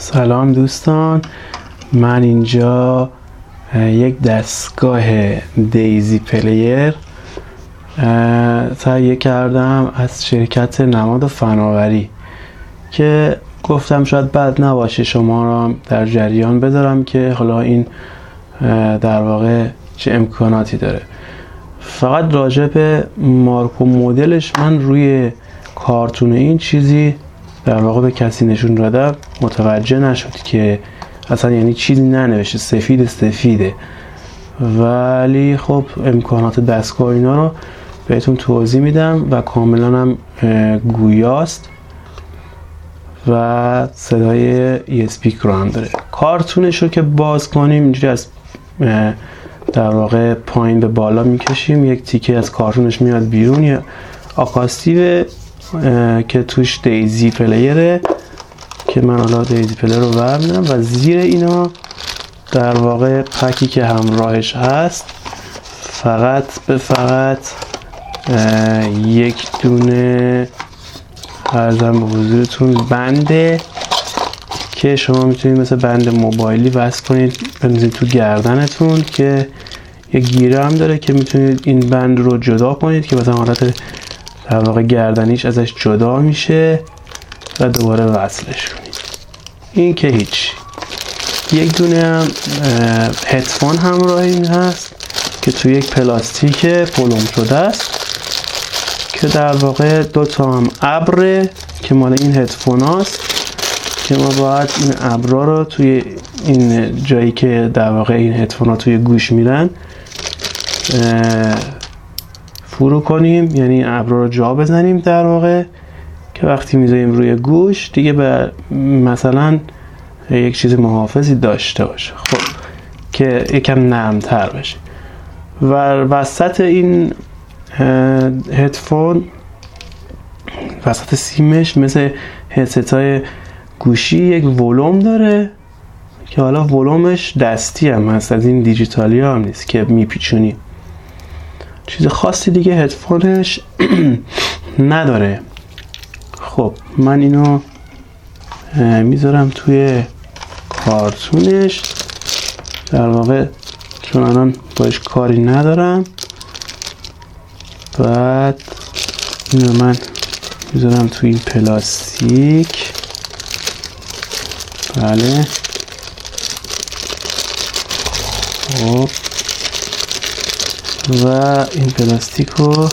سلام دوستان، من اینجا یک دستگاه دیزی پلیر تهیه کردم از شرکت نماد فناوری که گفتم شاید بد نباشه شما را در جریان بذارم که حالا این در واقع چه امکاناتی داره. فقط راجع به مارک و مدلش من روی کارتون این چیزی در واقع به کسی نشون دادم متوجه نشد که اصلا یعنی چیزی ننوشته، سفیده، ولی خب امکانات دستگاه اینا رو بهتون توضیح میدم و کاملا هم گویاست و صدای ESP رو هم داره. کارتونش رو که باز کنیم اینجوری از در واقع پایین به بالا میکشیم، یک تیکه از کارتونش میاد بیرون، یه آکاستیو که توش دیزی پلیره که من حالا دیزی پلیر رو برمیدارم و زیر اینا در واقع پکی که همراهش هست فقط یک دونه عرضم به حضورتون بنده که شما میتونید مثل بند موبایلی وصل کنید بندازید تو گردنتون که یه گیره هم داره که میتونید این بند رو جدا کنید که مثلا حالت در واقع گردنیش ازش جدا میشه و دوباره وصلش کنید. این که هیچ. یک دونه هم هدفون همراه این هست که توی یک پلاستیک پلم شده است که در واقع دوتا هم ابره که مال این هدفون هاست که ما باید این ابرا رو توی این جایی که در واقع این هدفون ها توی گوش میرن فرو کنیم، یعنی این ابرا رو جا بزنیم در واقع که وقتی میذاریم روی گوش دیگه به مثلا یک چیز محافظی داشته باشه، خب که یکم نرمتر بشه. و وسط این هدفون وسط سیمش مثل هدست های گوشی یک ولوم داره که حالا ولومش دستی هم هست، از این دیجیتالی هم نیست که میپیچونی. چیز خاصی دیگه هدفونش نداره. خب من اینو میذارم توی کارتونش در واقع چون الان باش کاری ندارم. بعد اینو من میذارم توی این پلاستیک. بله خب و این پلاستیک رو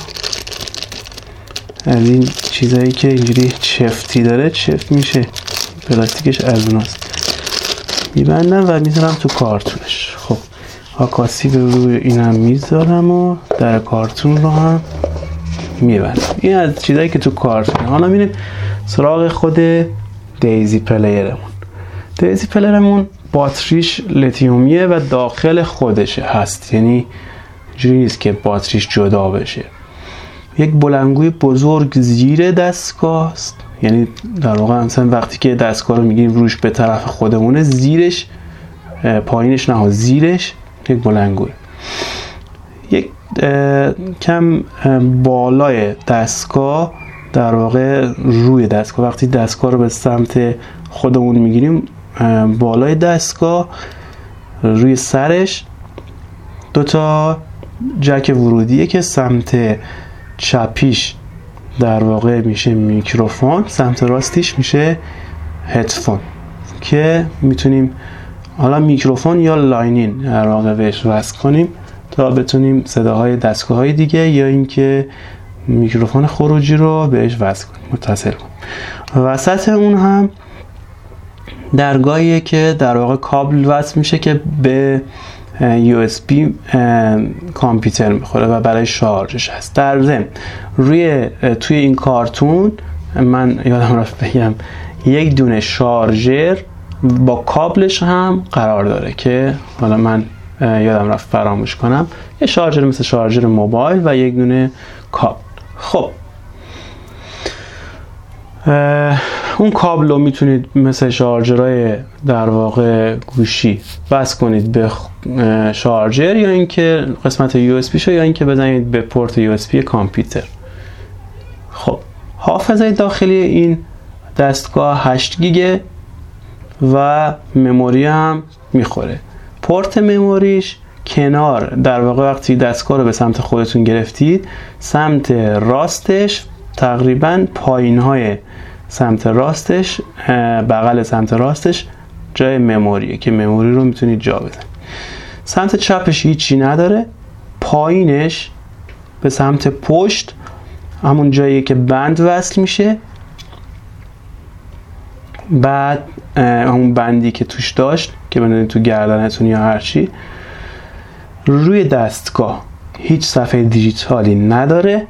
از این چیزایی که اینجوری چفتی داره چفت میشه، پلاستیکش از اوناست، میبندم و میذارم تو کارتونش. خب آکاسی به روی اینم میذارم و در کارتون رو هم میبندم. این از چیزایی که تو کارتونه. حالا میریم سراغ خود دیزی پلیرمون. دیزی پلیرمون باتریش لیتیومیه و داخل خودشه هست، یعنی اینجوری نیست که باتریش جدا بشه. یک بلندگوی بزرگ زیر دستگاه است، یعنی در واقع مثلا وقتی که دستگاه رو میگیریم روش به طرف خودمونه، زیرش پایینش نه زیرش یک بلندگوی. یک کم بالای دستگاه در واقع روی دستگاه، وقتی دستگاه رو به سمت خودمون میگیریم بالای دستگاه روی سرش دوتا جک ورودیه که سمت چپیش در واقع میشه میکروفون، سمت راستیش میشه هدفون که میتونیم حالا میکروفون یا لاینین در واقع بهش وصل کنیم تا بتونیم صداهای دستگاه‌های دیگه یا اینکه میکروفون خروجی رو بهش وصل کنیم، متصل کنیم. وسط اون هم درگاهیه که در واقع کابل وصل میشه که به USB کامپیوتر میخوره و برای شارژش هست. در ضمن توی این کارتون من یادم رفت بگم یک دونه شارژر با کابلش هم قرار داره که حالا من یادم رفت فراموش کنم. یه شارژر مثل شارژر موبایل و یک دونه کابل. خب اون کابل رو میتونید مثل شارژرهای در واقع گوشی وصل کنید به شارژر یا اینکه قسمت USB شو یا اینکه بزنید به پورت USB کامپیوتر. خب حافظه داخلی این دستگاه 8 گیگه و مموری هم میخوره. پورت مموریش کنار، در واقع وقتی دستگاه رو به سمت خودتون گرفتید، سمت راستش تقریبا پایین‌های سمت راستش، بغل سمت راستش جای مموریه که مموری رو میتونید جا بزنید. سمت چپش هیچی نداره. پایینش به سمت پشت همون جایی که بند وصل میشه، بعد همون بندی که توش داشت که بندید تو گردنتون یا هرچی، روی دستگاه هیچ صفحه دیجیتالی نداره.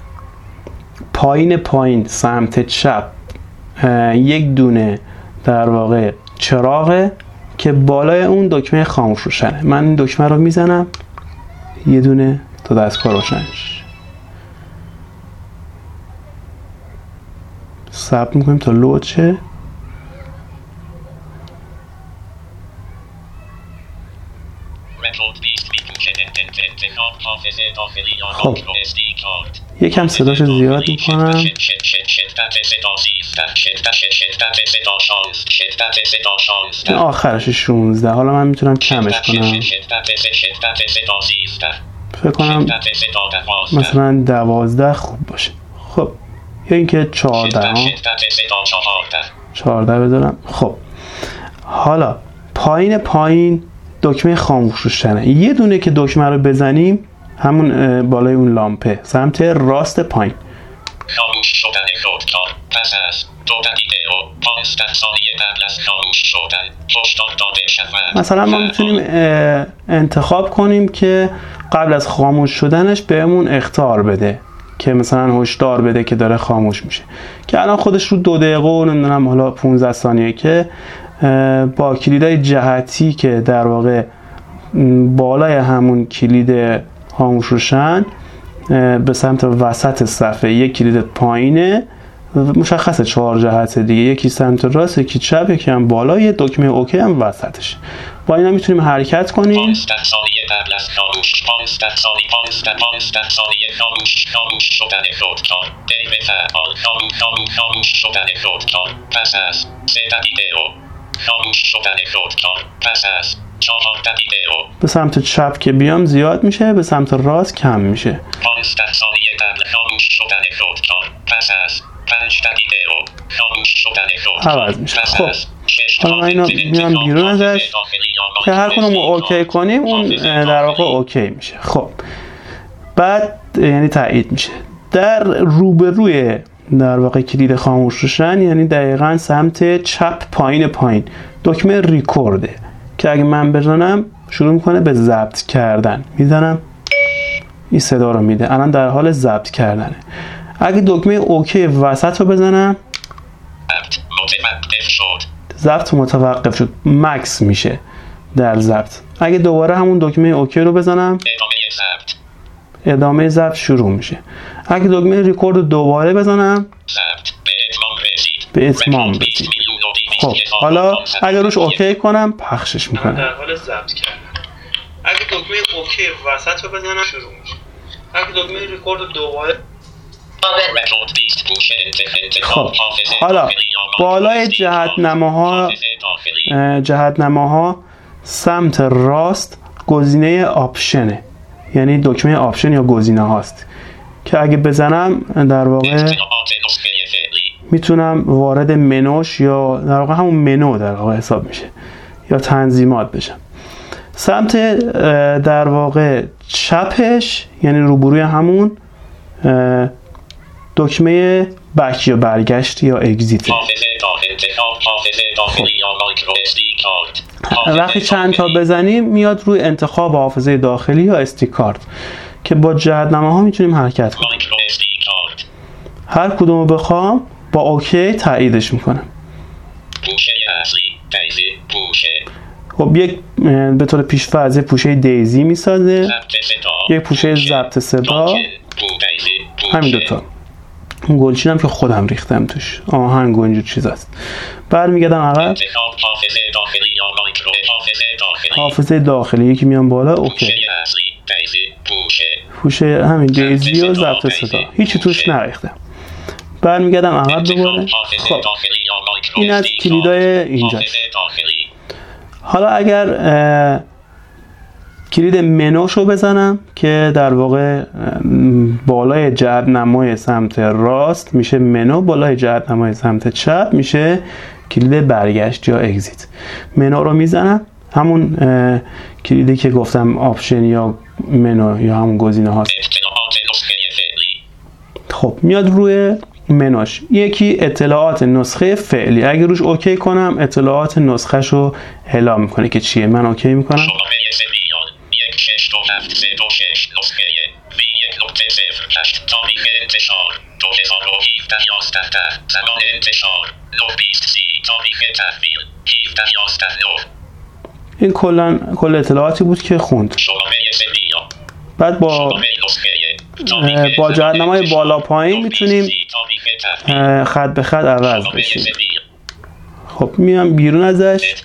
پایین سمت چپ یک دونه در واقع چراغه که بالای اون دکمه خاموش روشنه. من این دکمه رو میزنم یه دونه تا دستگاه روشن شه. صبر میکنیم تا لود شه. خب یکم صداشو زیاد میکنم. آخرش 16. حالا من میتونم کمش کنم. فکر کنم مثلا 12 خوب باشه. خب یا اینکه 14 بذارم. خب حالا پایین دکمه خاموش روشنه. یه دونه که دکمه رو بزنیم همون بالای اون لامپه سمت راست پایین. خاموش شدن خودکار پس از 2 دقیقه و 15 ثانیه قبل از خاموش شدن هشدار داده شود. مثلا ما میتونیم انتخاب کنیم که قبل از خاموش شدنش بهمون اخطار بده که مثلا هشدار بده که داره خاموش میشه، که الان خودش رو 2 دقیقه و نمیدونم حالا 15 ثانیه که با کلیدای جهتی که در واقع بالای همون کلید خاموش روشن به سمت وسط صفحه، یک کلید پایینه مشخصه 4 جهت دیگه، یکی سمت راست، یکی چپ، یکی هم بالا، یه دکمه اوکی هم وسطش. با اینا میتونیم حرکت کنیم. 15 ثانیه قبل از خاموش، 15 ثانیه خاموش شدن خودکار، غیر فعال، خاموش شدن خودکار پس از 3 دقیقه و خاموش شدن خودکار پس از 4 دقیقه و. به سمت چپ که بیام زیاد میشه، به سمت راست کم میشه. 15 ثانیه قبل خاموش شدن خودکار پس از 5 دقیقه و خاموش شدن خودکار عوض میشه. خب حالا اینو میام بیرون ازش که هر کنم رو اوکی کنیم اون در واقع اوکی میشه. خب بعد یعنی تایید میشه. در روبروی در واقع کلید خاموش روشن، یعنی دقیقاً سمت چپ پایین دکمه ریکورده که اگه من بزنم شروع میکنه به ضبط کردن. میزنم این صدا رو میده، الان در حال ضبط کردنه. اگه دکمه اوکی وسط رو بزنم ضبط متوقف شد، مکس میشه در ضبط. اگه دوباره همون دکمه اوکی رو بزنم ادامه ضبط شروع میشه. اگه دکمه ریکورد رو دوباره بزنم به اتمام رسید. خب حالا اگه روش اوکی کنم پخشش میکنم. در حال ضبط کردن. اگه دکمه اوکی وسط رو بزنم شروع میشه. اگه دکمه ریکورد رو دوباره. خب حالا بالای جهت‌نماها سمت راست گزینه آپشنه، یعنی دکمه آپشن یا گزینه هاست که اگه بزنم در واقع میتونم وارد منوش یا در واقع همون منو در واقع حساب میشه یا تنظیمات بشم. سمت در واقع چپش یعنی روبروی همون دکمه بک یا برگشت یا اگزیت. وقتی چند تا بزنیم میاد روی انتخاب حافظه داخلی یا استی کارت که با جهت‌نماها میتونیم حرکت کنیم. هر کدوم رو بخوام با اوکی تاییدش میکنم. خب یک به طور پیش‌فرض پوشه دیزی میسازه، یک پوشه ضبط صدا، همین دوتا. اون گلچینم که خودم ریختم توش، آهنگ و اینجور چیزاست. برمیگردم عقب، حافظه داخلی یکی میام بالا، اوکی. پوشه همین دیزی و ضبط صدا، هیچی توش نریختم. برمیگردم عقب دوباره. خب این از کلیدای اینجا. حالا اگر کلید منوشو بزنم که در واقع بالای جهت‌نمای سمت راست میشه منو، بالای جهت‌نمای سمت چپ میشه کلید برگشت یا اگزیت. منو رو میزنم، همون کلیدی که گفتم آپشن یا منو یا همون گزینه هاست. خب میاد روی منوش یکی اطلاعات نسخه فعلی، اگه روش اوکی کنم اطلاعات نسخه شو اعلام میکنه که چیه. من اوکی میکنم. این کل اطلاعاتی بود که خوند. بعد با جهت‌نمای بالا پایین میتونیم خط به خط عوض بشیم. خب میام بیرون ازش،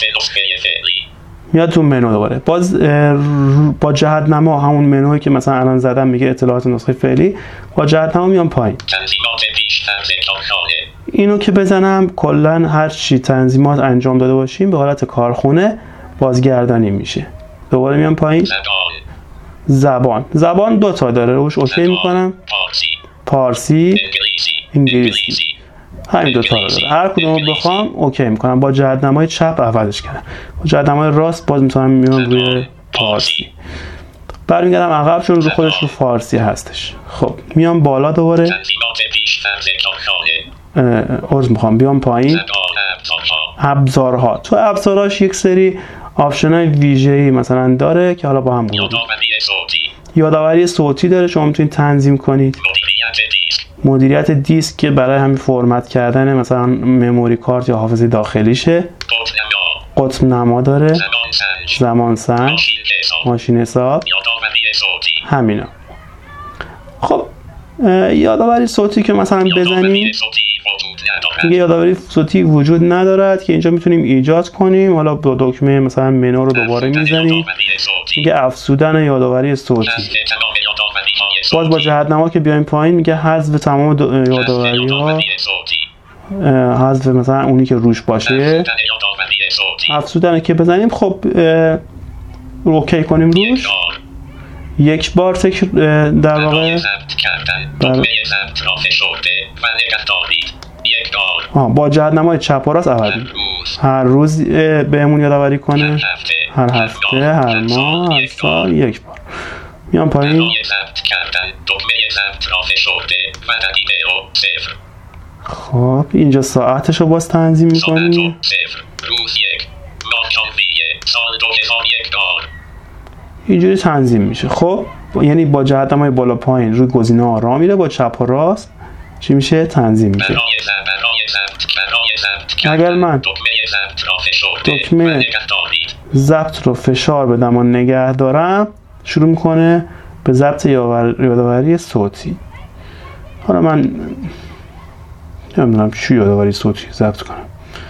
میاد تو منو دوباره. باز با جهت‌نما همون منویی که مثلا الان زدم میگه اطلاعات نسخه فعلی، با جهت‌نما میام پایین. اینو که بزنم کلا هر چی تنظیمات انجام داده باشیم به حالت کارخونه بازگردانی میشه. دوباره میام پایین. زبان دو تا داره، روش اوکی میکنم. پارسی، انگلیسی، همین دو تا رو داره. هر کدوم رو بخوام اوکی میکنم. با جهت‌نمای چپ عوضش کردم، با جهت‌نمای راست باز میتونم میام روی پارسی. برمیگردم عقب چون رو خودش رو فارسی هستش. خب میام بالا دوباره. عرض میخوام بیام پایین. ابزارها، تو ابزاراش یک سری آپشن‌های ویژه‌ای مثلا داره که حالا با هم می‌گیم. یادآوری صوتی داره، شما میتونید تنظیم کنید. مدیریت دیسک که برای همین فرمت کردن مثلا مموری کارت یا حافظه داخلیشه. قطب نما داره، زمان سنج، ماشین حساب، همینا. خب یادآوری صوتی که مثلا بزنیم دیگه یادآوری صوتی وجود ندارد که اینجا میتونیم ایجاد کنیم. حالا با دکمه مثلا منو رو دوباره میزنیم، میگه افزودن یادآوری صوتی. باز با جهت‌نما که بیایم پایین میگه حذف تمام یادآوری ها، حذف مثلا اونی که روش باشه. افزودن که بزنیم خب اوکی کنیم روش. یک بار تکر در واقع با جهت‌نمای چپ و راست عوض هر روز بهمون یادآوری کنه، هر هفته، هر ماه، هر سال یک بار. میام پایین. خب اینجا ساعتشو باز تنظیم میکنیم. اینجوری تنظیم میشه. خب یعنی با جهت‌نمای بالا پایین روی گزینه ها راه میره، با چپ و راست چی میشه؟ تنظیم میشه. اگر من دکمه ضبط رو فشار بدم و نگه دارم شروع میکنه به ضبط یادآوری صوتی. حالا من نمیدونم چی یادآوری صوتی ضبط کنم.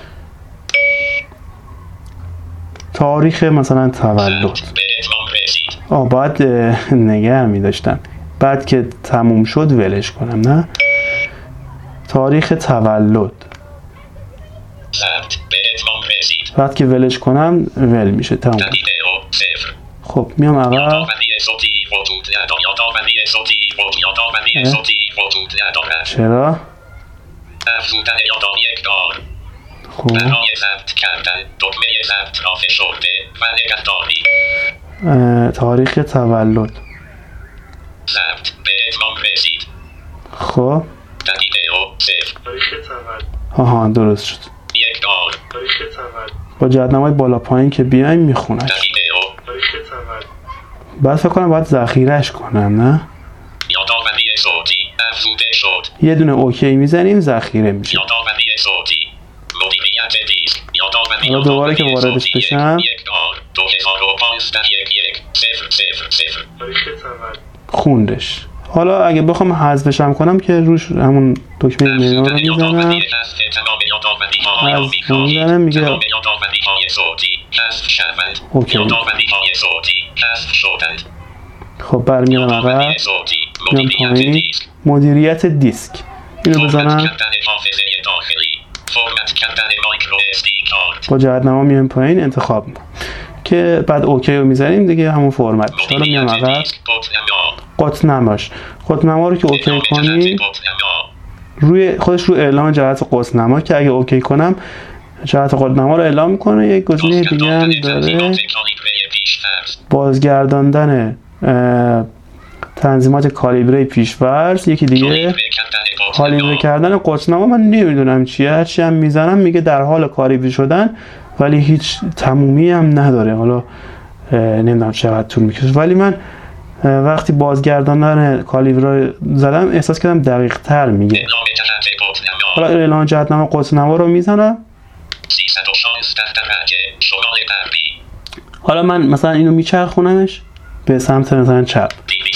تاریخ مثلا تولد. باید نگه میداشتم، بعد که تموم شد ولش کنم. نه، تاریخ تولد بعد که ولش کنم ول میشه، تموم. خب میام عقب. چرا؟ خب تاریخ تولد. خب آها درست شد. با جهت‌نمای بالا پایین که بیایم میخونش. بعد فکر کنم باید ذخیره‌اش کنم. نه، یه دونه اوکی میزنیم ذخیره میشه. حالا دوباره که واردش بشم خوندش. حالا اگه بخوام حذفش هم کنم که روش همون دکمه منو رو میزنم، حذف میزنم، میگه اوکی. خب برمیگردم عقب، میام پایین. مدیریت دیسک، اینو بزنم با جهت‌نما میایم پایین انتخاب میکنم که بعد اوکی رو میزنیم دیگه همون فرمت میشه. حالا میام عقب قطب‌نما رو که اوکی کنیم روی خودش رو اعلام جهت قطب‌نما که اگه اوکی کنم جهت قطب‌نما رو اعلام میکنه. یک گزینه دیگه هم داره بازگرداندن تنظیمات کالیبره پیش‌فرض. یکی دیگه کالیبره کردن قطب‌نما. من نمیدونم چیه، هرچی هم میزنم میگه در حال کالیبره شدن ولی هیچ تمومی هم نداره. حالا نمیدونم چقدر طول میکشه ولی من وقتی بازگرداندن کالیبره زدم احساس کردم دقیق تر میگه. حالا اعلام جهت‌نما قطب‌نما رو میزنم. حالا من مثلا اینو میچرخونمش به سمت مثلا چپ،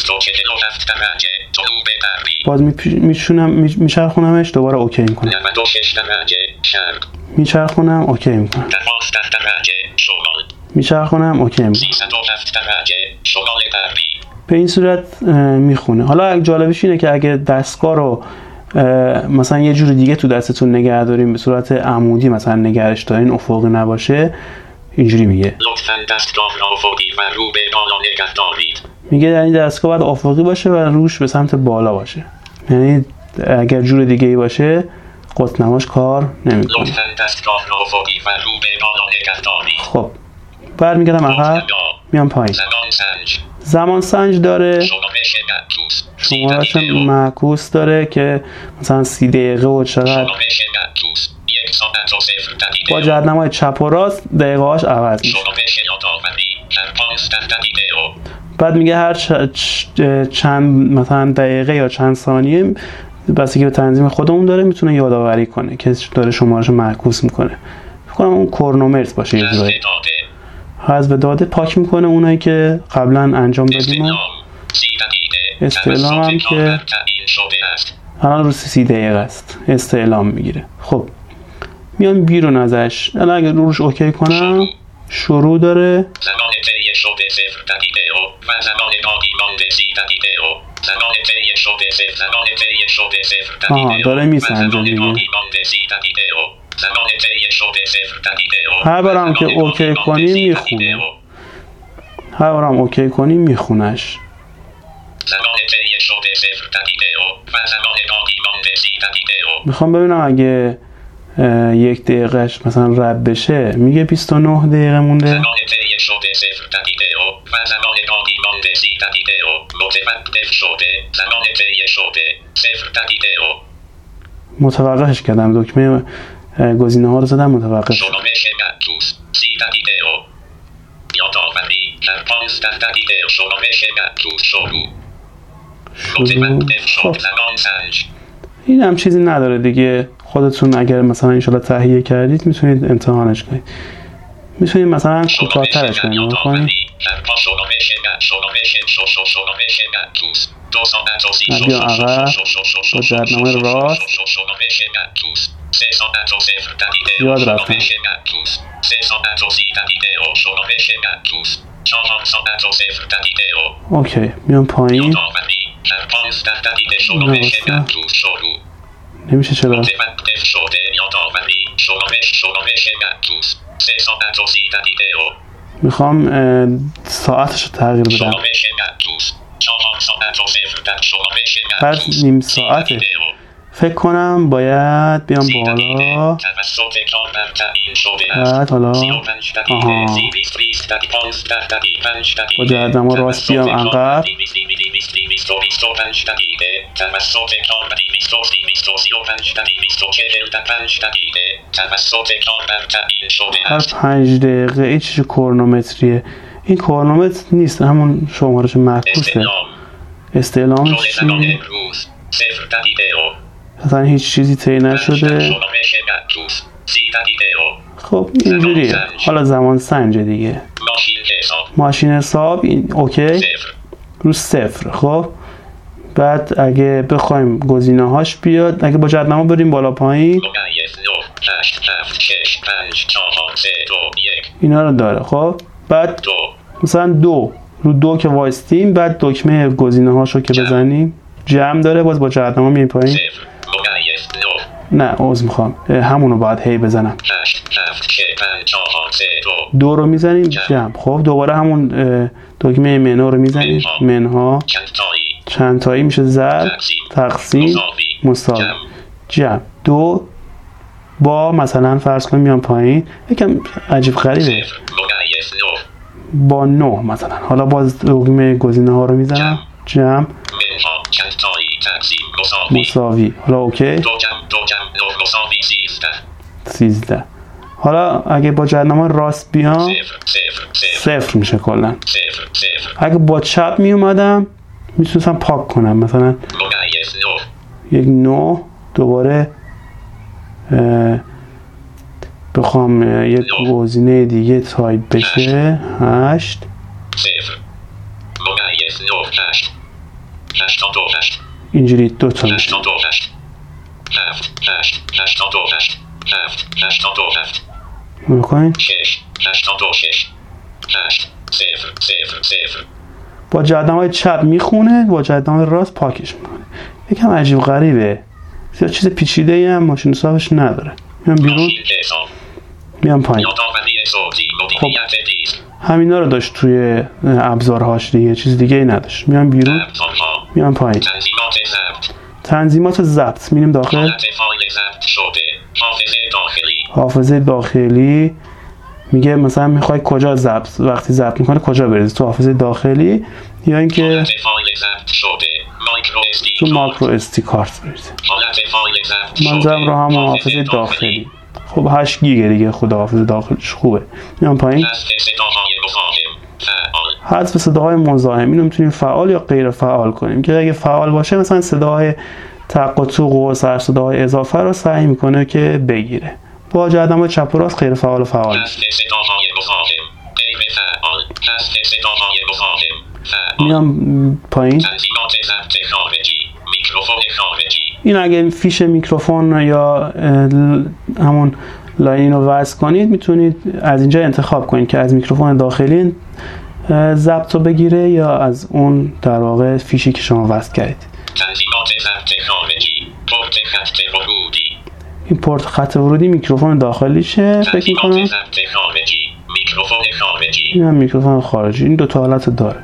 باز میچرخونمش دوباره اوکی میکنم، میچرخونم اوکی میکنم، میچرخونم اوکی میکنم. به این صورت میخونه. حالا جالبش اینه که اگه دستگاه رو مثلا یه جور دیگه تو دستتون نگه داریم به صورت عمودی مثلا نگهش دارین افقی نباشه اینجوری میگه لطفاً دستگاه را افقی و رو به بالا نگه دارید. میگه در این دستگاه باید افقی باشه و روش به سمت بالا باشه. یعنی اگر جور دیگه ای باشه قطب‌نماش کار نمیکنه. لطفاً دستگاه را افقی و رو به بالا نگه دارید. خب برمیگردم عقب میام پایین. زمان سنج داره، شمارش معکوس داره که مثلا 30 دقیقه و چقدر. با جهت‌نمای چپ و راست دقیقه هاش عوض میشه. بعد میگه هر چند مثلا دقیقه یا چند ثانیه بستگی به تنظیم خودمون داره میتونه یادآوری کنه که داره شمارش معکوس میکنه. فکر کنم اون کرونومتر باشه یه جورایی. حذف داده پاک میکنه اونایی که قبلا انجام دادیم و استعلام هم که الان رو 30 دقیقه است استعلام میگیره. خب میام بیرون ازش. الان اگر روش اوکی کنم شروع داره، زمان طی شده 0 دقیقه و زمان باقی مانده 30 دقیقه زمان طی شده 0 زمان طی شده 0 دقیقه داره میسنجه دیگه. زمان طی شده 0 دقیقه هر بارم که اوکی کنیم میخونه، هر بارم اوکی کنیم میخونش. زمان طی شده 0 دقیقه و زمان باقی مانده 30 دقیقه. میخوام ببینم اگه یک دقیقهش مثلا رد بشه میگه 29 دقیقه مونده. زمان طی شده 0 دقیقه و زمان باقی مانده 30 دقیقه متوقف شده. زمان طی شده 0 دقیقه متوقفش کردم، دکمه گزینه ها رو زدم متوقف شد. شمارش معکوس 30 دقیقه یادآوری در 15 دقیقه شمارش معکوس شروع. متوقف شد. زمان سنج. این هم چیزی نداره دیگه. خودتون اگر مثلا انشالله تهیه کردید میتونید امتحانش کنید. میتونید مثلا کوتاه‌ترش کنید. بیا عقب با جهت‌نمای راست یاد رفتم. اوکی میام پایین. نمیشه چرا؟ میخوام ساعتش رو تغییر بدم. هر نیم ساعته فکر کنم باید بیام بالا. بعد حالا با جهت‌نما راست بیام عقب. هر 5 دقیقه این چیز کرونومتریه. این کرونومتر نیست، همون شمارش معکوسه. استعلامش چیه؟ اصلا هیچ چیزی طی نشده. خب اینجوریه. حالا زمان سنج دیگه. ماشین حساب این اوکی رو 0. خب بعد اگه بخوایم گزینه هاش بیاد، اگه با جهت‌نما بریم بالا پایین اینا رو داره. خب بعد مثلا 2 رو 2 که وایستیم بعد دکمه گزینه هاشو که بزنیم جمع داره، باز با جهت‌نما میایم پایین نه عذر میخوام، همونو باید هی بزنم. 8 7 6 5 4 3 2 2 رو میزنیم جمع. خب دوباره همون دکمه منها رو میزنیم، منها چند تایی میشه ضرب تقسیم مساوی جمع. 2 با مثلا فرض کنیم میام پایین، یکم عجیب غریبه، با 9 مثلا. حالا باز دکمه گزینه ها رو میزنم جمع مساوی. حالا اوکی 13. حالا اگه با جهت‌نما راست بیام 0 میشه کلا. اگه با چپ می اومدم میتونستم پاک کنم، مثلا یک 9 دوباره بخوام یک گزینه دیگه تایپ بشه 8 اینجوری 2 تا میشه. بکنین با جهت‌نمای چپ میخونه، با جهت‌نمای راست پاکش میکنه. یکم عجیب غریبه، زیاد چیز پیچیده ای هم ماشین حسابش نداره. میام بیرون میام پایین. خب همینا رو داشت توی ابزارهاش دیگه، چیز دیگه ای نداشت. میام بیرون میام پایین. تنظیمات ضبط میریم داخل. حافظه داخلی میگه مثلا میخوای کجا ضبط، وقتی ضبط میکنه کجا بریزی، تو حافظه داخلی یا اینکه تو ماکرو استی کارت بریزی. من زدم رو همون حافظه داخلی. خب 8 گیگه دیگه، خدا حافظه داخلیش خوبه. میام پایین حذف صداهای مزاحم، اینو میتونیم فعال یا غیر فعال کنیم که اگه فعال باشه مثلا صداهای تق و توق و سر صداهای اضافه رو سعی میکنه که بگیره. با جهت‌نمای چپ و راست غیر فعال و فعال میشه. میام پایین. این اگه فیش میکروفون یا همون لاین رو وصل کنید میتونید از اینجا انتخاب کنید که از میکروفون داخلی ضبط رو بگیره یا از اون در واقع فیشی که شما وصل کردید. این پورت خط ورودی میکروفون داخلیشه فکر میکنم. این هم میکروفون خارجی. این 2 تا حالت داره.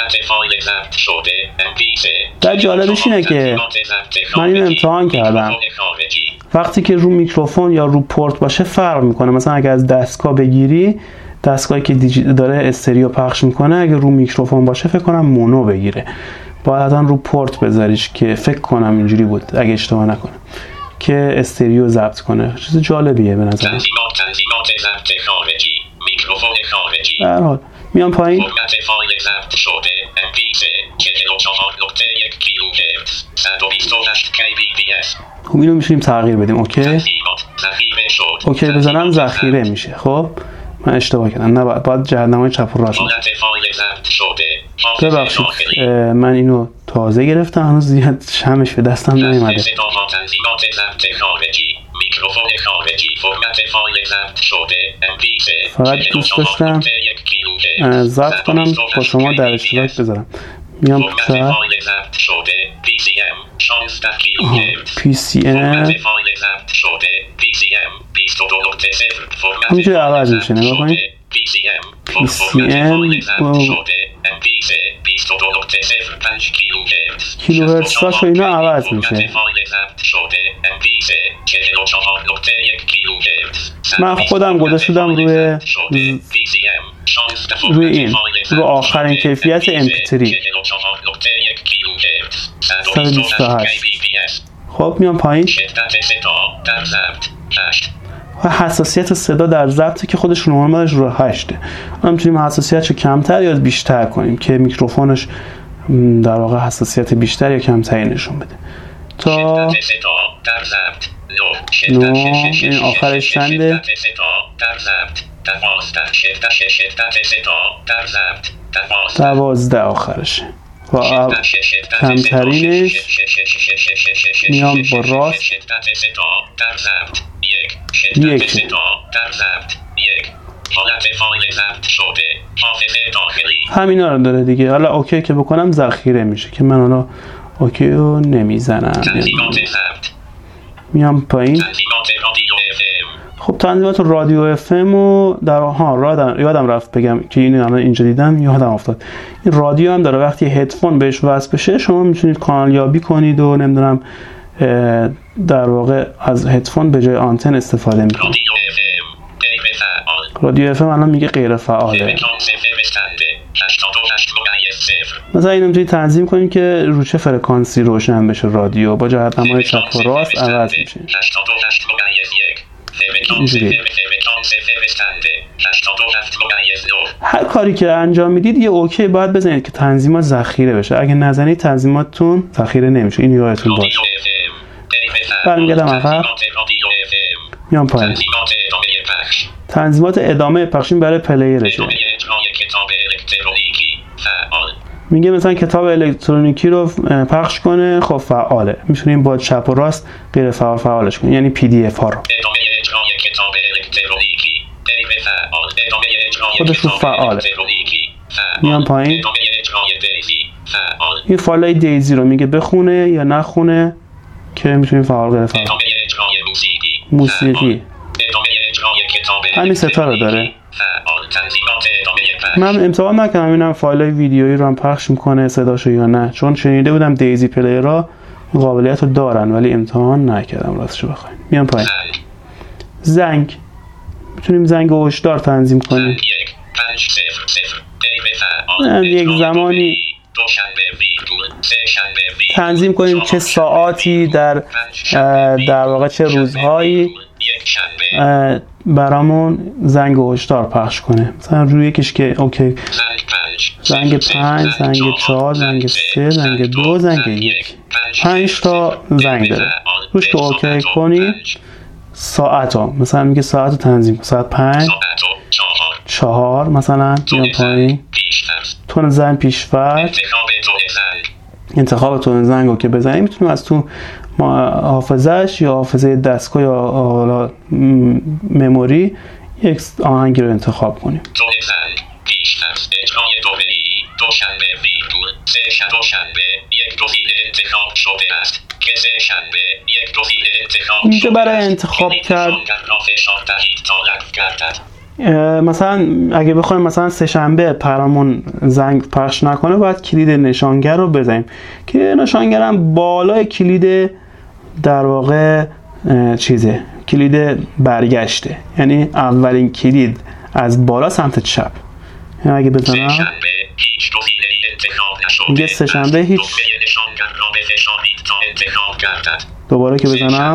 در جالبش اینه که من این امتحان کردم، وقتی که رو میکروفون یا رو پورت باشه فرق میکنه. مثلا اگه از دستگاه بگیری، دستگاهی که داره استریو پخش میکنه، اگه رو میکروفون باشه فکر کنم مونو بگیره، باید حتما رو پورت بذاریش که فکر کنم اینجوری بود اگه اشتباه نکنم که استریو ضبط کنه. چیز جالبیه به نظر من. تنظیمات ضبط خارجی میکروفون خارجی. در حال میام پایین. فرمت فایل ضبط شده MP3 44.1 کیلوهرتز 128 kbps. خب اینو میتونیم تغییر بدیم. اوکی اوکی بزنم ذخیره میشه. خب من اشتباه کردم، نه باید جهت‌نمای چپ و راست. ببخشید من اینو تازه گرفتم، هنوز زیاد شمش به دستم نیومده. تنظیمات ضبط خارجی میکروفون خارجی فرمت فایل ضبط شده MP3 فقط دوست داشتم ضبط کنم با شما در اشتراک بذارم. میام پسر PCM همینجوری عوض میشه، نگاه کنید. PCM کیلوهرتز هاش و اینا عوض میشه. من خودم گذاشته بودم روی این، رو آخرین کیفیت MP3 128. خب میام پایین. و حساسیت صدا در ضبط که خودش نرمالش رو 8. ما میتونیم حساسیتش رو کمتر یا بیشتر کنیم که میکروفونش در واقع حساسیت بیشتر یا کمتری نشون بده. تا این آخرش چنده؟ 12 آخرشه. و کمترینش میام با راست 1. همینا رو داره دیگه. حالا اوکی که بکنم ذخیره میشه که من حالا اوکی رو نمیزنم. میام پایین. تنظیمات رادیو FM. خب تنظیمات رادیو اف ام و یادم رفت بگم که اینو اینجا دیدم، یادم افتاد این رادیو هم داره. وقتی هدفون بهش وصل بشه شما میتونید کانال یابی کنید و نمیدونم در واقع از هدفون به جای آنتن استفاده میکنید. رادیو FM. غیر فعال. رادیو اف ام الان میگه غیر فعاله. فرکانس FM استنده. 88.0. مثلا اینو میتونید تنظیم کنید که رو چه فرکانسی روشن بشه رادیو، با جهت‌نمای چپ و راست عوض میشه. 88.1. فرکانس FM استنده. 87.9. هر کاری که انجام میدید یه اوکی باید بزنید که تنظیمات ذخیره بشه. اگه نزنید تنظیماتتون ذخیره نمیشه. این یادتون باشه. برمیگردم عقب. میام پایین. تنظیمات ادامه پخش برای پلیرشه. میگه مثلا کتاب الکترونیکی رو پخش کنه، خب فعاله. میتونیم با چپ و راست غیر فعال فعالش کنیم، یعنی پی دی اف ها رو. خودش رو فعاله. میام پایین. این فایل دیزی رو میگه بخونه یا نخونه که میتونیم فعال غیر فعال. موسیقی همین ستا رو داره. من امتحان نکردم ببینم فایل‌های ویدیویی رو هم پخش میکنه صداشو یا نه، چون شنیده بودم دیزی پلیرها این قابلیت رو دارن ولی امتحان نکردم راستشو بخوایم. میام پایین. زنگ میتونیم زنگ هشدار تنظیم کنیم. یک زمانی تنظیم کنیم چه ساعاتی در واقع چه روزهایی برامون زنگ هشدار پخش کنه. مثلا روی یکیش که اوکی زنگ 5، زنگ 4، زنگ 3، زنگ 2، زنگ 1، 5 تا زنگ داره. روش که اوکی کنی ساعت ها مثلا میگه ساعت رو تنظیم کن. ساعت 5 4 مثلا میام پایین. تون زنگ پیش‌فرض انتخاب تون زنگ رو که بزنیم میتونیم از تو حافظه‌اش یا حافظه دستگاه یا حالا مموری یک آهنگی رو انتخاب کنیم. اینجا برای انتخاب کرد مثلا اگه بخوایم مثلا سه شنبه برامون زنگ پخش نکنه باید کلید نشانگر رو بزنیم که نشانگر هم بالای کلید در واقع کلید برگشته، یعنی اولین کلید از بالا سمت چپ. یعنی اگه بزنم میگه سه شنبه هیچ، دوباره که بزنم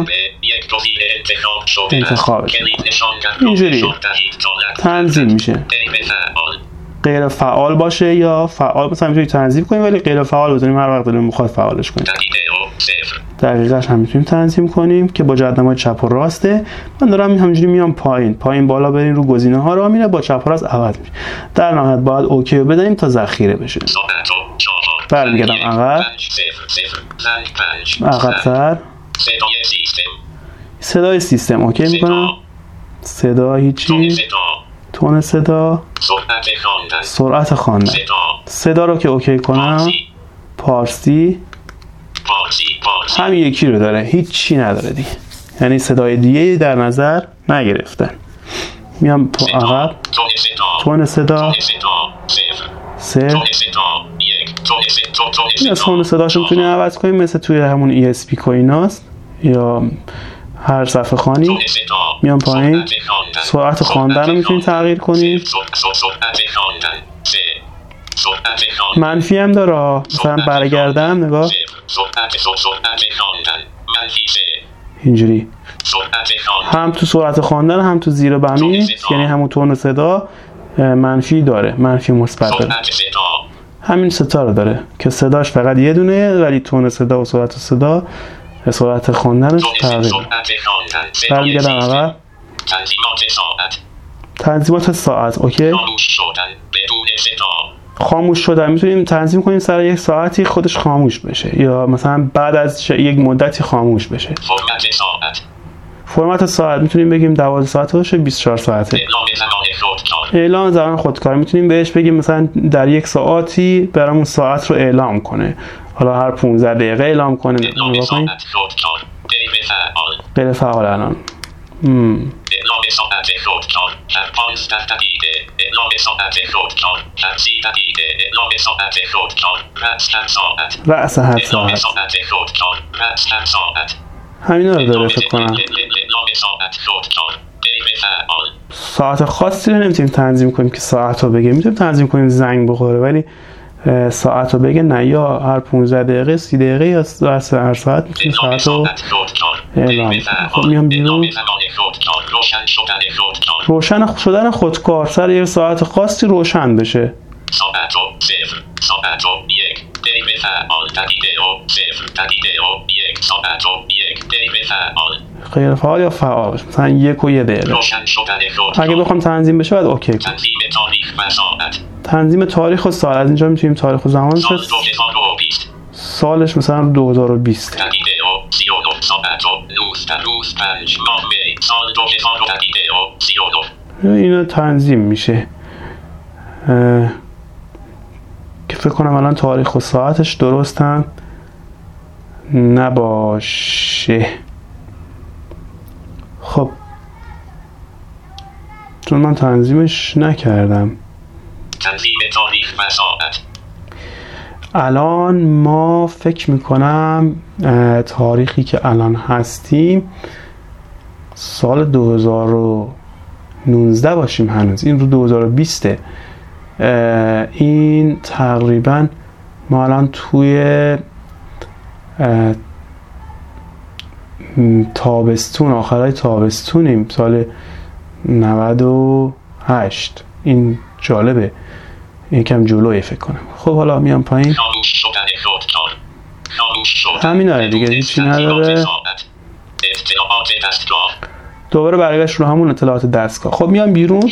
انتخاب اینجوری تنظیم میشه. غیر فعال باشه یا فعال مثلا میتونید تنظیم کنیم ولی غیر فعال بزنیم هر وقت دلمون میخواد فعالش کنیم. دقیقاش هم میتونیم تنظیم کنیم که با جهت‌نمای چپ و راسته. من دارم همینجوری میام پایین بالا برین رو گزینه ها راه میره با چپ و راست عوض میشه. در نهایت باید اوکی رو بدیم تا ذخیره بشه. برمیگردم عقب‌تر. صدای سیستم اوکی میکنم. صدا هیچی. تون صدا، سرعت خواندن. صدا رو که اوکی کنم پارسی همین یکی رو داره، هیچی نداره دیگه، یعنی صدای دیگه در نظر نگرفتن. میام عقب. تون صدا 0. این از تون صداشو میتونی عوض کنیم مثل توی همون ESP کویناست یا هر صفحه خوانی. میام پایین. سرعت خواندن رو میتونید تغییر کنید. منفی هم داره، مثلا برگردم نگاه اینجوری هم تو سرعت خواندن هم تو زیر بمی، یعنی همون تون صدا منفی داره، منفی مثبت داره. همین ستا رو داره که صداش فقط یه دونه ولی تون صدا و سرعت صدا سرعت خواندنش تغییر. برمیگردم عقب. تنظیمات ساعت اوکی. خاموش شدن میتونیم تنظیم کنیم سر یک ساعتی خودش خاموش بشه یا مثلا بعد از یک مدتی خاموش بشه. فرمت ساعت میتونیم بگیم 12 ساعت باشه 24 ساعته. اعلام زمان خودکار میتونیم بهش بگیم مثلا در یک ساعتی برامون ساعت رو اعلام کنه، حالا هر 15 دقیقه اعلام کنه. غیر فعال الان. اعلام ساعت خودکار. پایز تهدیده. اعلام ساعت خودکار. تنظیم تهدیده. اعلام ساعت خودکار. رأس هر ساعت. رأس هر اعلام ساعت. ساعت خودکار. رأس هر ساعت. همینا رو داره فکر کنم. اعلام ساعت خودکار. غیر فعال. ساعت خاصی رو نمیتونیم تنظیم کنیم که ساعت رو بگه. میتونیم تنظیم کنیم زنگ بخوره، ولی ساعت رو بگه نه. یا هر 15 دقیقه 30 دقیقه یا هر ساعت میتونیم ساعت رو اعلام. خب میام بیرون. روشن شدن خودکار سر یه ساعت خاصی روشن بشه. ساعت و صفر. ساعت و یک. غیر فعال. تهدیده و صفر. تهدیده و یک. ساعت و یک. غیر فعال. غیر فعال یا فعال بشه. مثلا 1 و 1 دقیقه. روشن شدن خودکار. اگه بخوام تنظیم بشه باید اوکی کنم. تنظیم تاریخ و ساعت. تنظیم تاریخ و ساعت. از اینجا میتونیم تاریخ و زمان سال بشه. 2020. سالش مثلا 2020. تهدیده و 39. ساعت و روز 5 ماه می. سال 2000 تهدیده و 39. اینا تنظیم میشه که فکر کنم الان تاریخ و ساعتش درستم نباشه. خب چون من تنظیمش نکردم. تنظیم تاریخ و ساعت. الان ما فکر میکنم تاریخی که الان هستیم سال 2019 باشیم هنوز. این رو 2020. این تقریبا ما الان توی تابستون، آخرای تابستونیم، سال 98. این جالبه. یکم جلوی فکر کنم. خب حالا میام پایین. همین هاره دیگه، هیچی نداره. دوباره برگشت رو همون اطلاعات دستگاه. خب میام بیرون.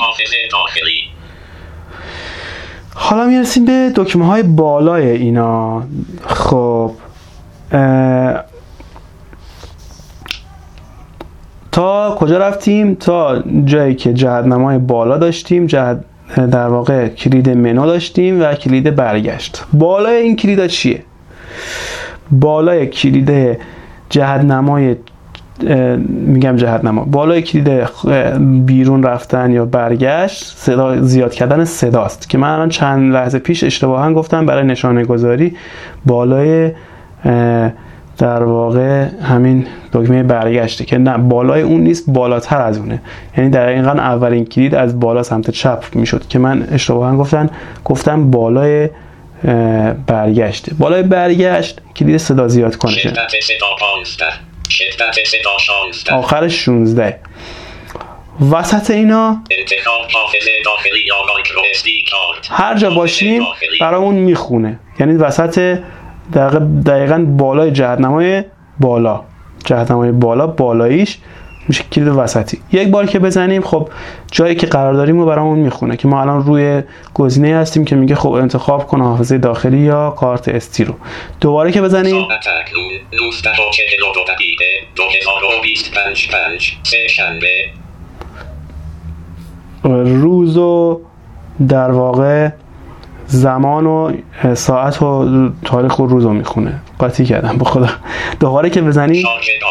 حالا میرسیم به دکمه های بالای اینا. خب تا کجا رفتیم؟ تا جایی که جهت‌نمای بالا داشتیم، در واقع کلید منو داشتیم و کلید برگشت. بالای این کلیدا چیه؟ بالای کلید جهت‌نمای بالای کلید بیرون رفتن یا برگشت صدا زیاد کردن صداست که من الان چند لحظه پیش اشتباها گفتم برای نشانه گذاری بالای در واقع همین دکمه برگشته که نه، بالای اون نیست، بالاتر از اونه. یعنی دقیقاً اولین کلید از بالا سمت چپ میشد که من اشتباها گفتم بالای برگشته. بالای برگشت کلید صدا زیاد کنه. آخرش 16. وسط اینا هر جا باشیم برامون میخونه. یعنی وسط دقیقاً بالای جهت‌نمای بالا بالاییش میشه کلید وسطی. یک بار که بزنیم خب جایی که قرار داریم رو برامون میخونه که ما الان روی گزینه هستیم که میگه خب انتخاب کن حافظه داخلی یا کارت استی رو. دوباره که بزنیم روز و در واقع زمان و ساعت و تاریخ و روز رو میخونه. قاطی کردم به خدا. دوباره که بزنیم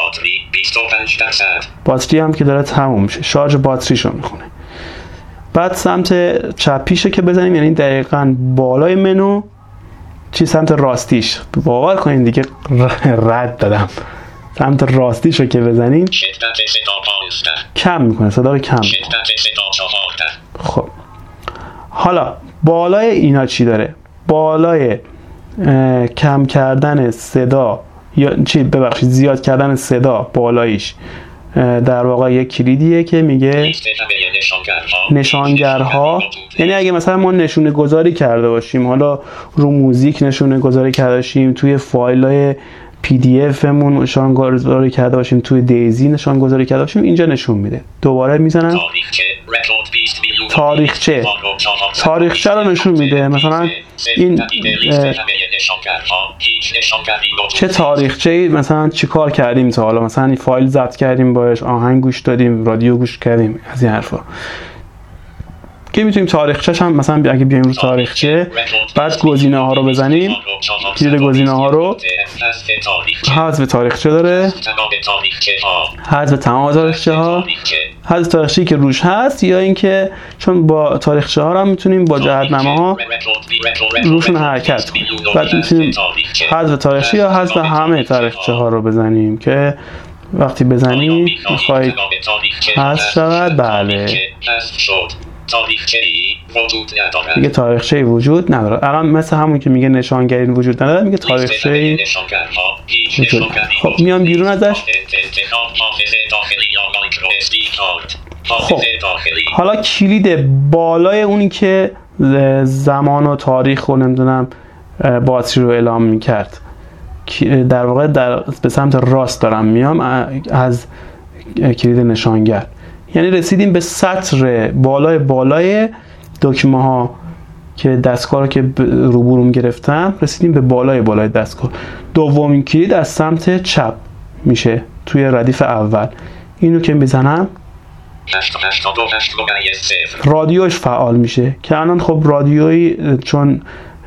باتری هم که داره تموم میشه، شارژ باتریش رو میخونه. بعد سمت چپیشه که بزنیم، یعنی دقیقاً بالای منو، سمت راستیش. باور کنین دیگه رد دادم. سمت راستیش رو که بزنیم کم میکنه، صدا رو کم میکنه. خب حالا بالای اینا چی داره؟ بالای کم کردن صدا یا زیاد کردن صدا بالاییش در واقع یک کلیدیه که میگه نشانگرها. یعنی اگه مثلا ما نشونه گذاری کرده باشیم، حالا رو موزیک نشونه گذاری کرده باشیم، توی فایلای PDF مون نشان گذاری کرده باشیم، توی دیزی نشان گذاری کرده باشیم، اینجا نشون میده. دوباره میزنم تاریخچه رو نشون میده. مثلا این چه تاریخچه‌ای، مثلا چی کار کردیم تا حالا، مثلا این فایل ضبط کردیم باش، آهنگ گوش دادیم، رادیو گوش کردیم، از این حرفا. که میتونیم تاریخچه‌ش هم مثلا اگه بیایم رو تاریخچه بعد گزینه ها رو بزنیم، کلید گزینه ها رو حذف تاریخچه داره، حذف تمام تاریخچه ها، حذف تاریخچه‌ای که روش هست، یا اینکه چون با تاریخچه ها هم میتونیم با جهت‌نما ها روشون حرکت کنیم. بعد میتونیم حذف تاریخچه یا حذف همه تاریخچه ها رو بزنیم که وقتی بزنیم میخواید حذف شود. بله میگه تاریخچه‌ای وجود نداره. الان مثل همون که میگه نشانگری وجود نداره میگه تاریخچه‌ای وجود. خب میام بیرون ازش. خب حالا کلید بالای اونی که زمان و تاریخ و نمیدونم باتری رو اعلام میکرد، در واقع به سمت راست دارم میام از کلید نشانگر، یعنی رسیدیم به سطر بالای دکمه ها که دستگاه رو که روبروم گرفتم، رسیدیم به بالای دستگاه. دومین کلید از سمت چپ میشه توی ردیف اول. اینو که بزنم رادیوش فعال میشه که الان خب رادیویی چون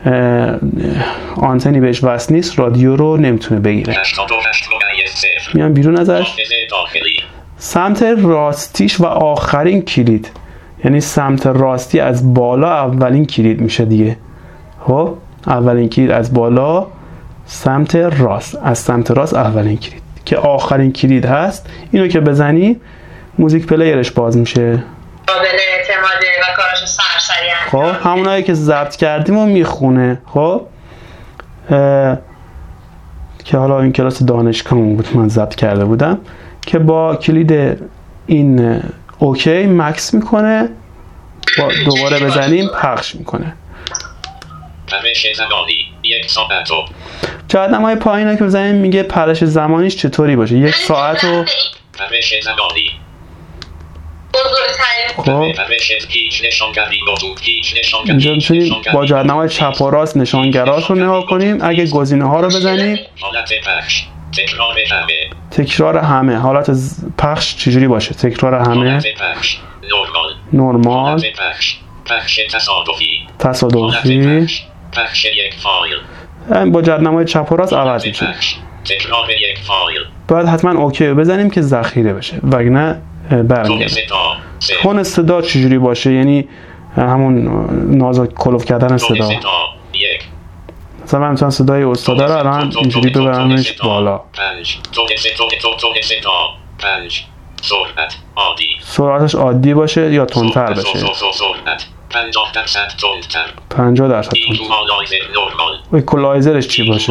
آنتنی بهش وصل نیست رادیو رو نمیتونه بگیره. میام بیرون ازش. سمت راستیش و آخرین کلید، یعنی سمت راستی از بالا اولین کلید میشه دیگه. خب اولین کلید از بالا سمت راست، از سمت راست اولین کلید که آخرین کلید هست. اینو که بزنی موزیک پلیرش باز میشه. قابل اعتماده و کاراشو سرسری انجام. خب همونایی که ضبط کردیم و میخونه. خب که حالا این کلاس دانشگاهمون بود من ضبط کرده بودم که با کلید این اوکی مکس میکنه، با دوباره بزنیم پخش میکنه. جهت‌نمای پایین که بزنیم میگه پرش زمانیش چطوری باشه. 1 ساعت و خب اینجا میتونیم با جهت‌نمای چپ و راست نشانگراش رو نگاه کنیم. اگه گزینه ها رو بزنیم تکرار همه، حالت پخش چجوری باشه؟ تکرار همه، نرمال، تصادفی، با جهت‌نمای چپ و راست عوض میشه. باید حتما اوکی بزنیم که ذخیره بشه وگرنه برمیگرده. تون صدا چجوری باشه؟ یعنی همون نازک کلوف کردن صدا. مثلا من میتونم صدای استاده رو الان اینجوری ببرمش بالا. سرعتش عادی باشه یا تندتر بشه. 50% تند. ایکولایزرش چی باشه؟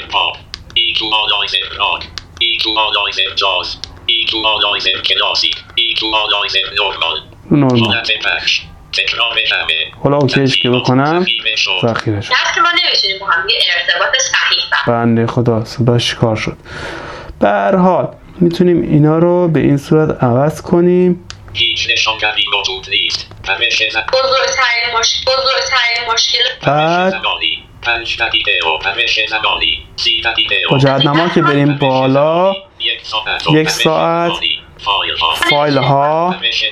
نرمال. حالا اوکیش که بکنم ذخیره شد. دست که ما نمیشونیم با هم ارتباط صحیح بنده خدا صداش کار شد. به هر حال میتونیم اینا رو به این صورت عوض کنیم. هیچ نشانگری موجود نیست. بزرگترین مشکل بعد 5 دقیقه و 5 زمانی 30 دقیقه با جهت‌نما که بریم بالا 1 ساعت فایل ها،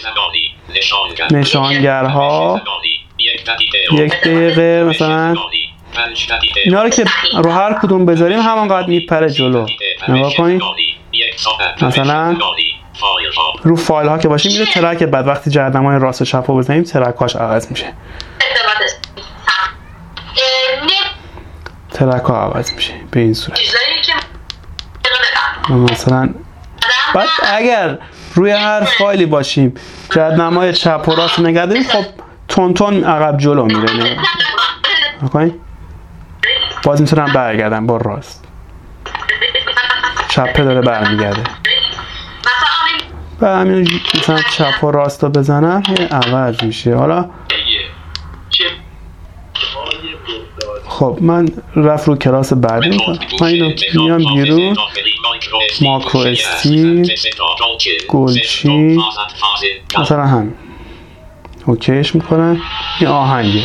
نشانگرها، 1 دقیقه مثلا. اینا رو که رو هر کدوم بذاریم همانقدر میپره جلو. نگاه کنید مثلا رو فایل ها که باشیم میره ترک بعد وقتی جهت‌نمای راست و چپ رو بزنیم ترک هاش عوض میشه. ترک ها عوض میشه به این صورت. مثلا بعد اگر روی هر فایلی باشیم جهت‌نمای چپ و راست نگه داریم خب تون عقب جلو میره. نگاه باز میتونم برگردم با راست، چپه داره برمیگرده. و همین مثلا چپ و راست رو بزنم عوض میشه. حالا خب من رفت رو کلاس بعدی میکنم. من اینو میام بیرون، ماکرو استیل گلچین مثلا هم اوکیش میکنم. این آهنگه.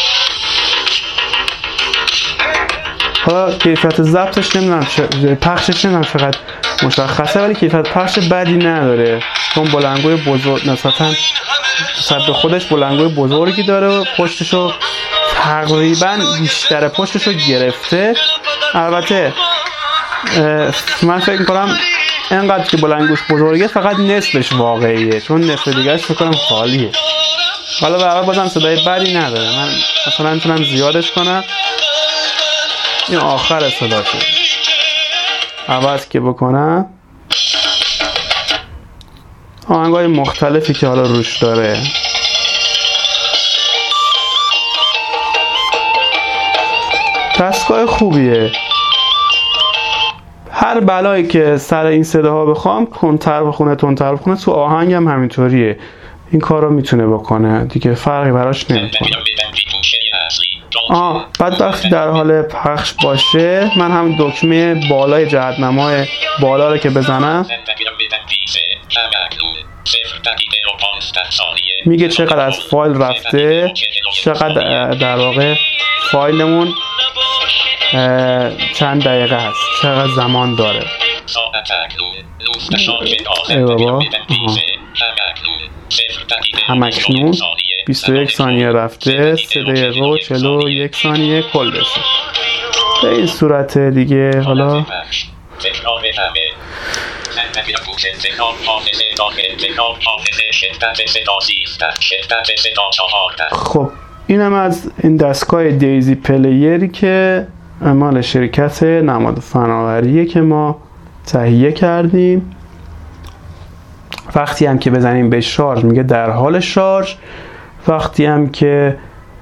حالا کیفیت ضبطش نمیدونم پخشش نمیدونم چقدر مشخصه ولی کیفیت پخش بدی نداره چون بلندگوی بزرگ نسبتاً صد خودش بلندگوی بزرگی داره و پشتشو تقریبا بیشتر پشتشو گرفته. البته من فکر میکنم اینقدر که بلندگوش بزرگه فقط نصفش واقعیه، چون نصف دیگرش فکر کنم خالیه. حالا به عوض بازم صدای بدی نداره. من مثلا میتونم زیادش کنم. این آخر صداشه. عوض که بکنم آهنگای مختلفی که حالا روش داره. دستگاه خوبیه. هر بلایی که سر این صداها بخوام کنتر بخونه تندتر بخونه، تو آهنگ هم همینطوریه. این کار رو میتونه بکنه دیگه، فرقی براش نمیکنه. بعد وقتی در حال پخش باشه من هم دکمه بالای جهت‌نمای بالا رو که بزنم میگه چقدر از فایل رفته، چقدر در واقع فایلمون چند دقیقه هست، چقدر زمان داره. ای بابا، همکنون 21 ثانیه رفته، 3 دقیقه و 41 ثانیه کل بشه. به این صورت دیگه. حالا خب اینم از این دستگاه دیزی پلیری که مال شرکت نماد فناوریه که ما تهیه کردیم. وقتی هم که بزنیم به شارژ میگه در حال شارژ، وقتی هم که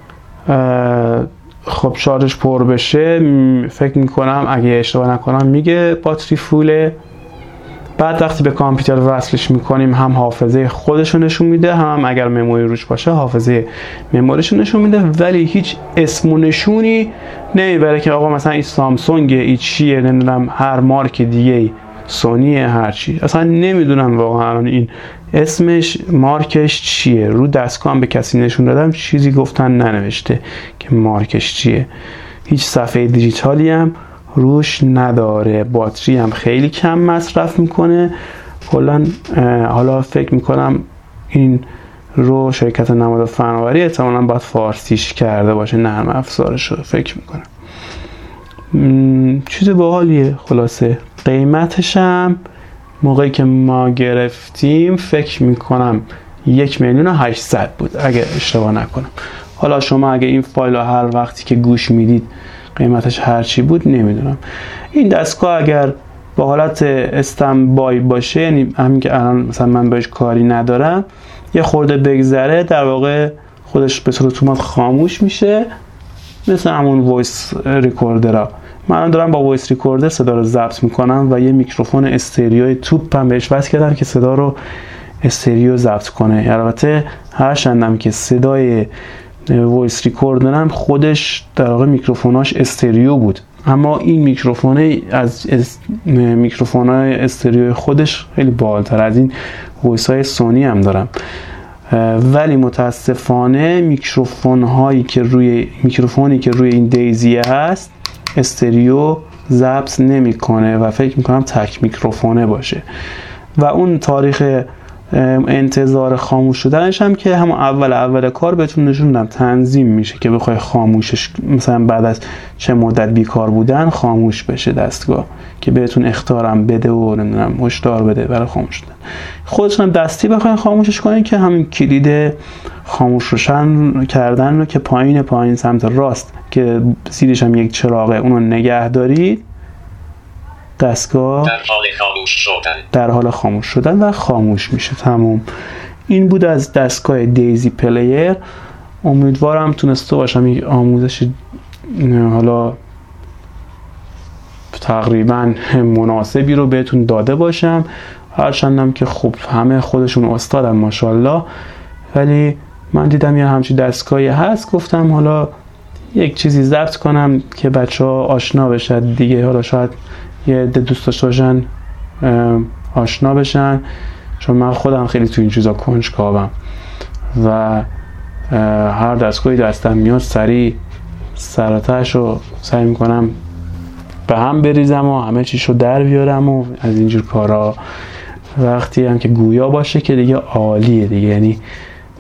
خب شارژش پر بشه فکر میکنم اگه اشتباه نکنم میگه باتری فوله. بعد وقتی به کامپیوتر وصلش میکنیم هم حافظه خودشو نشون میده، هم اگر مموری روش باشه حافظه مموریشو نشون میده، ولی هیچ اسم و نشونی نمیبره که آقا مثلا این سامسونگ، این چیه، نمیدونم هر مارک دیگه، سونیه، هر چی. اصلا نمیدونم واقعا این اسمش مارکش چیه. رو دستگاه هم به کسی نشون دادم چیزی گفتن ننوشته که مارکش چیه. هیچ صفحه دیجیتالی هم روش نداره. باتری هم خیلی کم مصرف میکنه کلا. حالا فکر میکنم این رو شرکت نماد فناوری احتمالاً باید فارسیش کرده باشه، نرم افزارش رو فکر میکنم. چیز باحالیه. خلاصه قیمتش هم موقعی که ما گرفتیم فکر میکنم 1,800,000 بود اگه اشتباه نکنم. حالا شما اگه این فایل رو هر وقتی که گوش میدید قیمتش هر چی بود نمیدونم. این دستگاه اگر با حالت استندبای باشه، یعنی همین که الان مثلا من بهش کاری ندارم، یه خورده بگذره در واقع خودش به صورت اتومات خاموش میشه، مثل همون وایس ریکوردرها. من دارم با وایس ریکوردر صدا رو ضبط میکنم و یه میکروفون استریوی توپم بهش وصل کردم که صدا رو استریو ضبط کنه. البته هر چندم که صدای وایس ریکوردرم خودش در واقع میکروفوناش استریو بود، اما این میکروفون از میکروفونای استریو خودش خیلی بالاتر از این وایس های سونی هم دارم. ولی متاسفانه میکروفونی که روی این دیزی هست استریو ضبط نمیکنه و فکر میکنم تک میکروفونه باشه. و اون تاریخ انتظار خاموش شدنش هم که همون اول کار بهتون نشوندم تنظیم میشه که بخوای خاموشش، مثلا بعد از چه مدت بیکار بودن خاموش بشه دستگاه، که بهتون اخطارم بده و نمیدونم هشدار بده برای خاموش شدن. خودتون هم دستی بخواید خاموشش کنین که همین کلید خاموش روشن کردن رو که پایین سمت راست که زیرش هم یک چراغه، اونو نگه دارید، دستگاه در حال خاموش شدن و خاموش میشه. تموم. این بود از دستگاه دیزی پلیر. امیدوارم تونسته باشم یک آموزش حالا تقریبا مناسبی رو بهتون داده باشم. هرچندم که خب همه خودشون استادن ماشاءالله، ولی من دیدم یه همچین دستگاهی هست، گفتم حالا یک چیزی ضبط کنم که بچه‌ها آشنا بشن دیگه. حالا شاید یه عده دوست داشته باشن آشنا بشن، چون من خودم خیلی تو این چیزا کنجکاوم و هر دستگاهی دستم میاد سریع سراتش رو سعی میکنم به هم بریزم و همه چیشو در بیارم و از اینجور کارا. وقتی هم که گویا باشه که دیگه عالیه دیگه، یعنی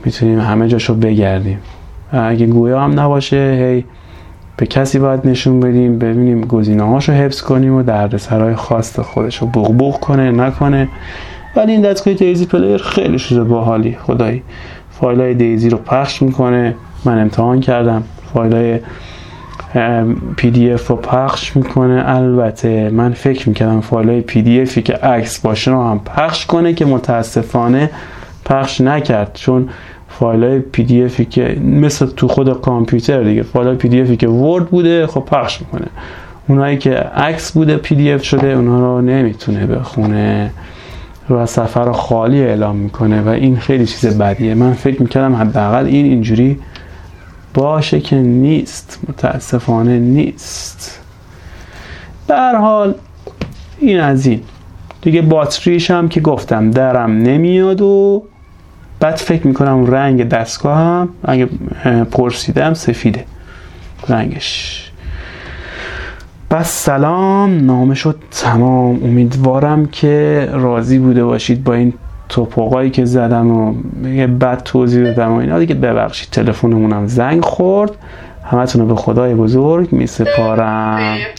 میتونیم همه جاشو بگردیم. اگه گویا هم نباشه هی به کسی باید نشون بدیم، ببینیم گزینه‌هاشو حفظ کنیم و دردسرای خاص خودشو بغ کنه نکنه. ولی این دستگاه دیزی پلیر خیلی چیز باحالی خدایی. فایلای دیزی رو پخش میکنه، من امتحان کردم. فایلای PDF رو پخش میکنه. البته من فکر میکردم فایلای PDFی که عکس باشه رو هم پخش کنه که متاسفانه پخش نکرد، چون فایلای PDFی که مثل تو خود کامپیوتر دیگه، فایلای PDFی که ورد بوده خب پخش میکنه، اونایی که عکس بوده PDF شده اونها رو نمیتونه بخونه و سفر خالی اعلام میکنه و این خیلی چیز بدیه. من فکر میکردم حداقل اینجوری باشه که نیست، متاسفانه نیست. به هر حال این از این دیگه. باتریش هم که گفتم درم نمیاد و بعد فکر میکنم رنگ دستگاه هم اگه پرسیدم سفیده رنگش. بس سلام، نامه شد تمام. امیدوارم که راضی بوده باشید با این توپقایی که زدم و یه بد توضیح دادم و اینا دیگه. ببخشید تلفنمونم زنگ خورد. همتون رو به خدای بزرگ می سپارم.